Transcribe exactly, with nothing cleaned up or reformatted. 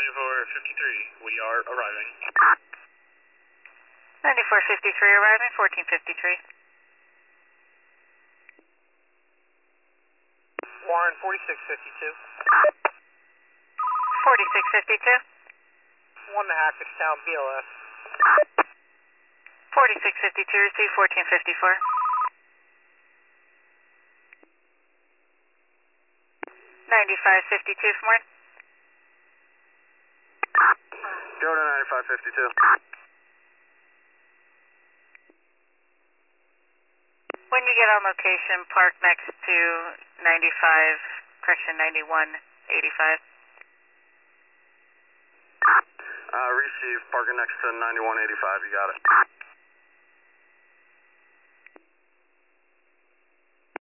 ninety-four fifty-three, we are arriving. ninety-four fifty-three arriving, fourteen fifty-three. Warren, forty-six fifty-two. forty-six fifty-two. One to Hackettstown, B L S. forty-six fifty-two, receive fourteen fifty-four. ninety-five fifty-two from where? Go to ninety-five fifty-two. When you get on location, park next to ninety-five, correction, ninety-one eighty-five. Uh, receive, parking next to ninety-one eighty-five, you got it.